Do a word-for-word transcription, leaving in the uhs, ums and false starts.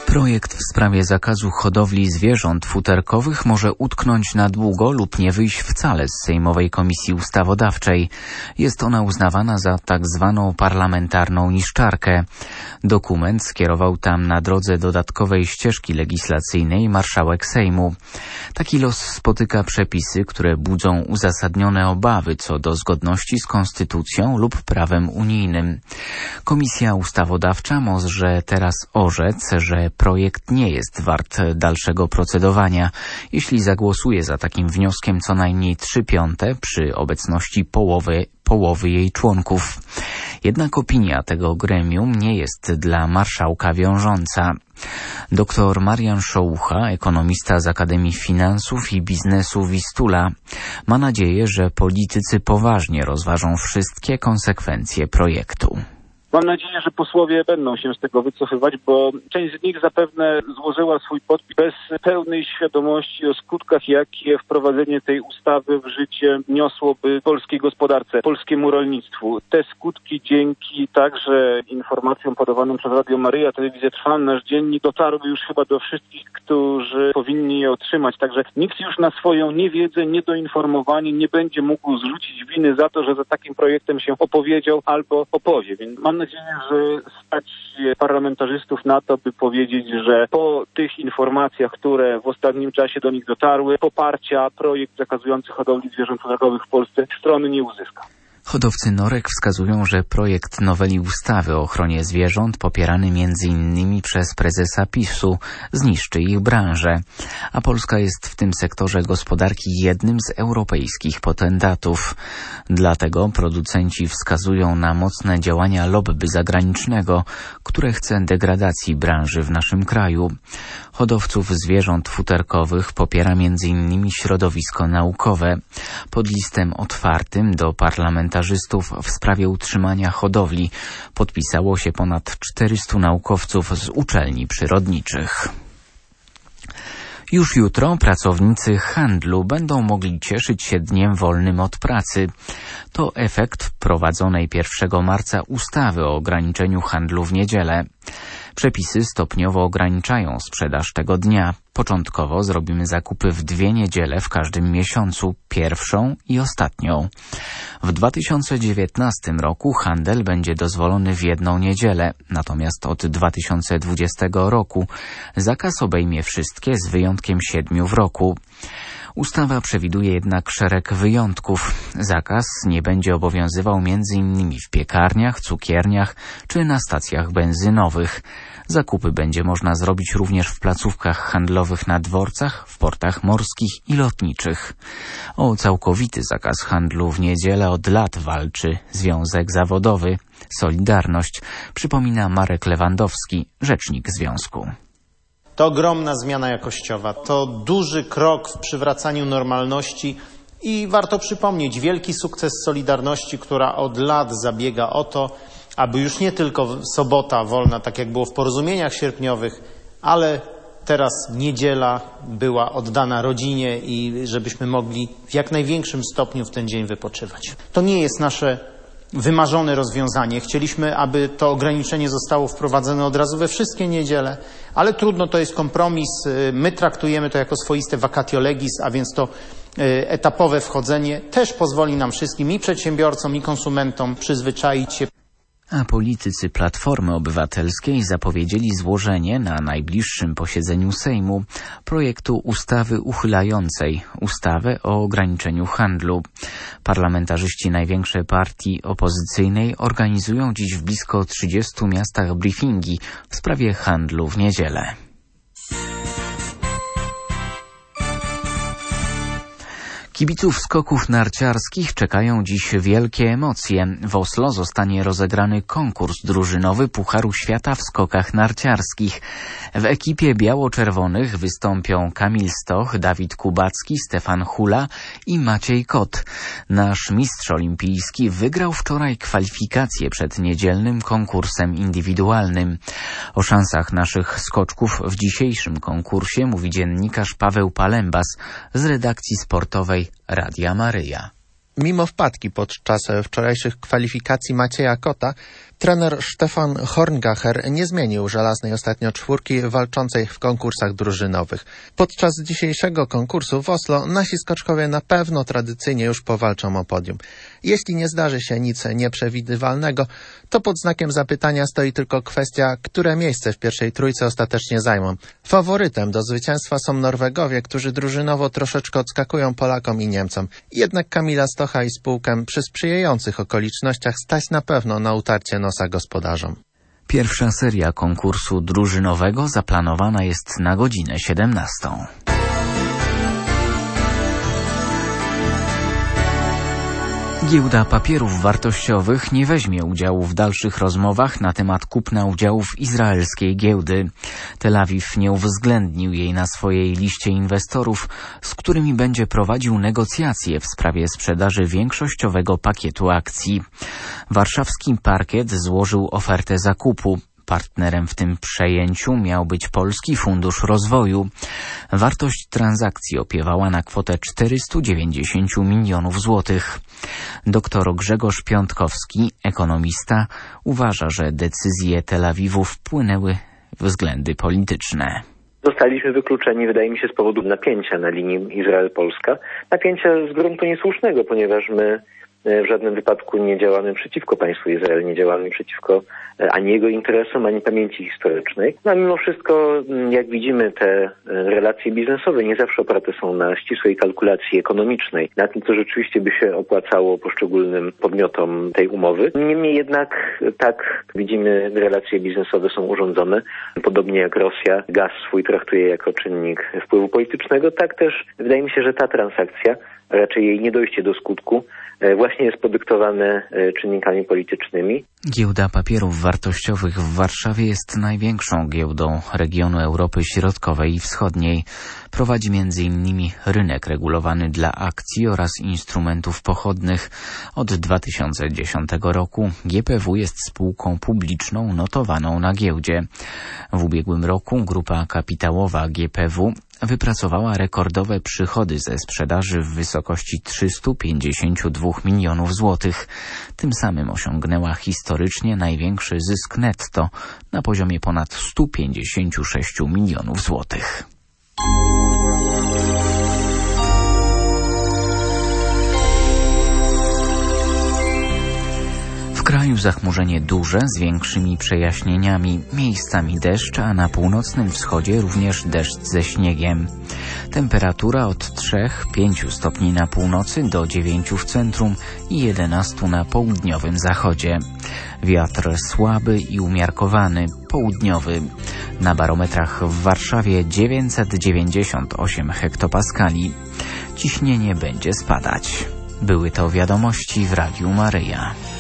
Projekt w sprawie zakazu hodowli zwierząt futerkowych może utknąć na długo lub nie wyjść wcale z Sejmowej Komisji Ustawodawczej. Jest ona uznawana za tak zwaną parlamentarną niszczarkę. Dokument skierował tam na drodze dodatkowej ścieżki legislacyjnej marszałek Sejmu. Taki los spotyka przepisy, które budzą uzasadnione obawy co do zgodności z konstytucją lub prawem unijnym. Komisja Ustawodawcza może teraz orzec, że projekt nie jest wart dalszego procedowania, jeśli zagłosuje za takim wnioskiem co najmniej trzy piąte przy obecności połowy, połowy jej członków. Jednak opinia tego gremium nie jest dla marszałka wiążąca. Doktor Marian Szołucha, ekonomista z Akademii Finansów i Biznesu Wistula, ma nadzieję, że politycy poważnie rozważą wszystkie konsekwencje projektu. Mam nadzieję, że posłowie będą się z tego wycofywać, bo część z nich zapewne złożyła swój podpis bez pełnej świadomości o skutkach, jakie wprowadzenie tej ustawy w życie niosłoby polskiej gospodarce, polskiemu rolnictwu. Te skutki dzięki także informacjom podawanym przez Radio Maryja, Telewizję Trwam, Nasz Dziennik dotarły już chyba do wszystkich, którzy powinni je otrzymać. Także nikt już na swoją niewiedzę, niedoinformowanie nie będzie mógł zrzucić winy za to, że za takim projektem się opowiedział albo opowie. Więc mam nadzieję, że stać się parlamentarzystów na to, by powiedzieć, że po tych informacjach, które w ostatnim czasie do nich dotarły, poparcia projekt zakazujący hodowli zwierząt futerkowych w Polsce strony nie uzyska. Hodowcy norek wskazują, że projekt noweli ustawy o ochronie zwierząt, popierany między innymi przez prezesa PiSu, zniszczy ich branżę. A Polska jest w tym sektorze gospodarki jednym z europejskich potentatów. Dlatego producenci wskazują na mocne działania lobby zagranicznego, które chce degradacji branży w naszym kraju. Hodowców zwierząt futerkowych popiera między innymi środowisko naukowe. Pod listem otwartym do parlamentarzystów w sprawie utrzymania hodowli podpisało się ponad czterystu naukowców z uczelni przyrodniczych. Już jutro pracownicy handlu będą mogli cieszyć się dniem wolnym od pracy. To efekt wprowadzonej pierwszego marca ustawy o ograniczeniu handlu w niedzielę. Przepisy stopniowo ograniczają sprzedaż tego dnia. Początkowo zrobimy zakupy w dwie niedziele w każdym miesiącu, pierwszą i ostatnią. W dwa tysiące dziewiętnastym roku handel będzie dozwolony w jedną niedzielę, natomiast od dwa tysiące dwudziestego roku zakaz obejmie wszystkie z wyjątkiem siedmiu w roku. Ustawa przewiduje jednak szereg wyjątków. Zakaz nie będzie obowiązywał między innymi w piekarniach, cukierniach czy na stacjach benzynowych. Zakupy będzie można zrobić również w placówkach handlowych na dworcach, w portach morskich i lotniczych. O całkowity zakaz handlu w niedzielę od lat walczy Związek Zawodowy Solidarność, przypomina Marek Lewandowski, rzecznik związku. To ogromna zmiana jakościowa, to duży krok w przywracaniu normalności i warto przypomnieć wielki sukces Solidarności, która od lat zabiega o to, aby już nie tylko sobota wolna, tak jak było w porozumieniach sierpniowych, ale teraz niedziela była oddana rodzinie i żebyśmy mogli w jak największym stopniu w ten dzień wypoczywać. To nie jest nasze wymarzone rozwiązanie. Chcieliśmy, aby to ograniczenie zostało wprowadzone od razu we wszystkie niedziele, ale trudno, to jest kompromis. My traktujemy to jako swoiste vacatio legis, a więc to etapowe wchodzenie też pozwoli nam wszystkim, i przedsiębiorcom, i konsumentom, przyzwyczaić się. A politycy Platformy Obywatelskiej zapowiedzieli złożenie na najbliższym posiedzeniu Sejmu projektu ustawy uchylającej ustawę o ograniczeniu handlu. Parlamentarzyści największej partii opozycyjnej organizują dziś w blisko trzydziestu miastach briefingi w sprawie handlu w niedzielę. Kibiców skoków narciarskich czekają dziś wielkie emocje. W Oslo zostanie rozegrany konkurs drużynowy Pucharu Świata w skokach narciarskich. W ekipie biało-czerwonych wystąpią Kamil Stoch, Dawid Kubacki, Stefan Hula i Maciej Kot. Nasz mistrz olimpijski wygrał wczoraj kwalifikacje przed niedzielnym konkursem indywidualnym. O szansach naszych skoczków w dzisiejszym konkursie mówi dziennikarz Paweł Palembas z redakcji sportowej Radia Maryja. Mimo wpadki podczas wczorajszych kwalifikacji Macieja Kota, trener Stefan Horngacher nie zmienił żelaznej ostatnio czwórki walczącej w konkursach drużynowych. Podczas dzisiejszego konkursu w Oslo nasi skoczkowie na pewno tradycyjnie już powalczą o podium. Jeśli nie zdarzy się nic nieprzewidywalnego, to pod znakiem zapytania stoi tylko kwestia, które miejsce w pierwszej trójce ostatecznie zajmą. Faworytem do zwycięstwa są Norwegowie, którzy drużynowo troszeczkę odskakują Polakom i Niemcom. Jednak Kamila Stocha i spółkę przy sprzyjających okolicznościach stać na pewno na utarcie nosa gospodarzom. Pierwsza seria konkursu drużynowego zaplanowana jest na godzinę siedemnastą. Giełda Papierów Wartościowych nie weźmie udziału w dalszych rozmowach na temat kupna udziałów izraelskiej giełdy. Tel Awiw nie uwzględnił jej na swojej liście inwestorów, z którymi będzie prowadził negocjacje w sprawie sprzedaży większościowego pakietu akcji. Warszawski parkiet złożył ofertę zakupu. Partnerem w tym przejęciu miał być Polski Fundusz Rozwoju. Wartość transakcji opiewała na kwotę czterysta dziewięćdziesiąt milionów złotych. Doktor Grzegorz Piątkowski, ekonomista, uważa, że decyzje Tel Awiwu wpłynęły względy polityczne. Zostaliśmy wykluczeni, wydaje mi się, z powodu napięcia na linii Izrael-Polska. Napięcia z gruntu niesłusznego, ponieważ my w żadnym wypadku nie działamy przeciwko państwu Izrael, nie działamy przeciwko ani jego interesom, ani pamięci historycznej. No a mimo wszystko, jak widzimy, te relacje biznesowe nie zawsze oparte są na ścisłej kalkulacji ekonomicznej, na tym, co rzeczywiście by się opłacało poszczególnym podmiotom tej umowy. Niemniej jednak, tak widzimy, relacje biznesowe są urządzone. Podobnie jak Rosja gaz swój traktuje jako czynnik wpływu politycznego, tak też wydaje mi się, że ta transakcja, raczej jej niedojście do skutku, właśnie jest podyktowane czynnikami politycznymi. Giełda Papierów Wartościowych w Warszawie jest największą giełdą regionu Europy Środkowej i Wschodniej. Prowadzi między innymi rynek regulowany dla akcji oraz instrumentów pochodnych. Od dwa tysiące dziesiątego roku G P W jest spółką publiczną notowaną na giełdzie. W ubiegłym roku grupa kapitałowa G P W wypracowała rekordowe przychody ze sprzedaży w wysokości trzysta pięćdziesiąt dwa milionów złotych. Tym samym osiągnęła historycznie największy zysk netto na poziomie ponad sto pięćdziesiąt sześć milionów złotych. W kraju zachmurzenie duże z większymi przejaśnieniami, miejscami deszcz, a na północnym wschodzie również deszcz ze śniegiem. Temperatura od trzech do pięciu stopni na północy do dziewięciu w centrum i jedenastu na południowym zachodzie. Wiatr słaby i umiarkowany, południowy. Na barometrach w Warszawie dziewięćset dziewięćdziesiąt osiem hektopaskali. Ciśnienie będzie spadać. Były to wiadomości w Radiu Maryja.